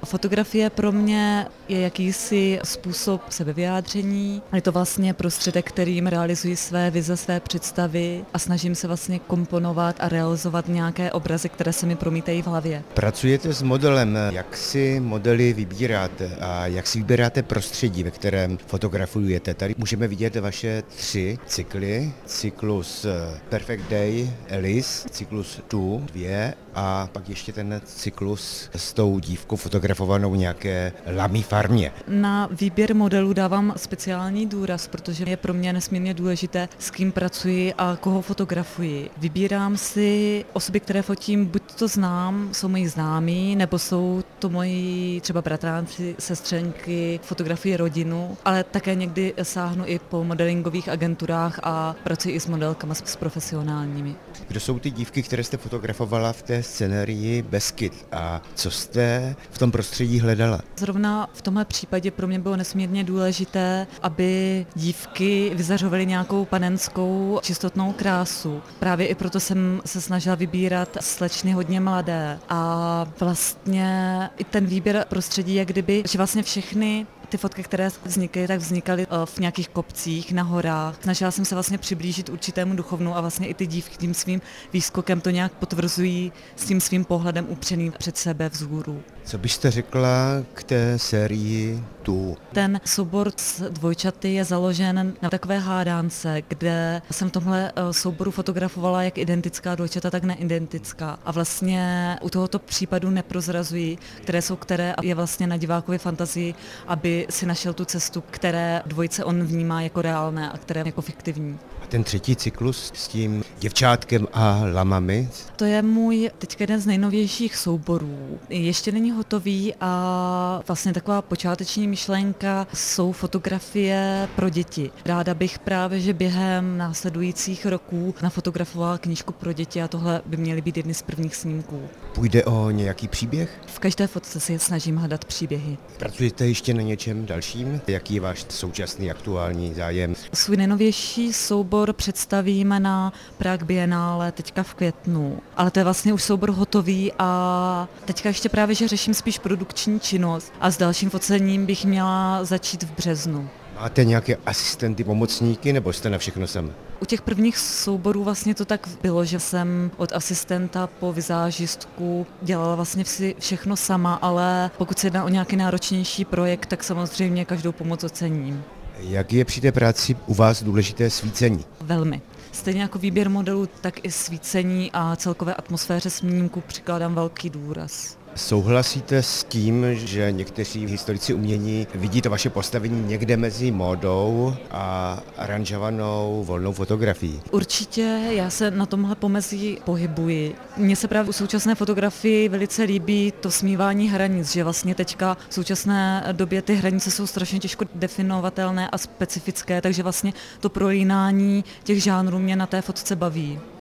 Fotografie pro mě je jakýsi způsob sebevyjádření. Je to vlastně prostředek, kterým realizuji své vize, své představy a snažím se vlastně komponovat a realizovat nějaké obrazy, které se mi promítají v hlavě. Pracujete s modelem, jak si modely vybíráte a jak si vybíráte prostředí, ve kterém fotografujete? Tady můžeme vidět vaše 3 cykly. Cyklus Perfect Day, Alice, cyklus Tu, 2 a pak ještě ten cyklus s tou dívkou fotografovanou nějaké lamí farmě. Na výběr modelů dávám speciální důraz, protože je pro mě nesmírně důležité, s kým pracuji a koho fotografuji. Vybírám si osoby, které fotím, buď to znám, jsou moji známí, nebo jsou to moji třeba bratránci, sestřenky, fotografuji rodinu, ale také někdy sáhnu i po modelingových agenturách a pracuji i s modelkami, s profesionálními. Kdo jsou ty dívky, které jste fotografovala v té scenérii Beskyd a co jste v tom prostředí hledala? Zrovna v tomhle případě pro mě bylo nesmírně důležité, aby dívky vyzařovaly nějakou panenskou čistotnou krásu. Právě i proto jsem se snažila vybírat slečny hodně mladé a vlastně i ten výběr prostředí je kdyby, že vlastně všechny ty fotky, které vznikly, tak vznikaly v nějakých kopcích, na horách. Snažila jsem se vlastně přiblížit určitému duchovnu a vlastně i ty dívky tím svým výskokem to nějak potvrzují s tím svým pohledem upřeným před sebe vzhůru. Co byste řekla k té sérii Tu? Ten soubor s dvojčaty je založen na takové hádance, kde jsem v tomhle souboru fotografovala jak identická dvojčata, tak neidentická. A vlastně u tohoto případu neprozrazuji, které je vlastně na divákovi fantazii, aby si našel tu cestu, které dvojce on vnímá jako reálné a které jako fiktivní. A ten 3. cyklus s tím děvčátkem a lamami? To je můj teď jeden z nejnovějších souborů. Ještě není hotový a vlastně taková počáteční myšlenka jsou fotografie pro děti. Ráda bych právě, že během následujících roků nafotografovala knížku pro děti a tohle by měly být jedny z prvních snímků. Půjde o nějaký příběh? V každé fotce si snažím hledat příběhy. Pracujete ještě na něčem dalším? Jaký je váš současný aktuální zájem? Svůj nejnovější soubor představíme na Prague Biennále teďka v květnu, ale to je vlastně už soubor hotový a teďka ještě právě, že řeším spíš produkční činnost a s dalším focením bych měla začít v březnu. Máte nějaké asistenty, pomocníky, nebo jste na všechno sama? U těch prvních souborů vlastně to tak bylo, že jsem od asistenta po vizážistku dělala vlastně všechno sama, ale pokud se jedná o nějaký náročnější projekt, tak samozřejmě každou pomoc ocením. Jak je při té práci u vás důležité svícení? Velmi. Stejně jako výběr modelů, tak i svícení a celkové atmosféře snímku přikládám velký důraz. Souhlasíte s tím, že někteří historici umění vidí to vaše postavení někde mezi módou a aranžovanou volnou fotografií? Určitě, já se na tomhle pomezí pohybuji. Mně se právě u současné fotografii velice líbí to smívání hranic, že vlastně teďka v současné době ty hranice jsou strašně těžko definovatelné a specifické, takže vlastně to prolínání těch žánrů mě na té fotce baví.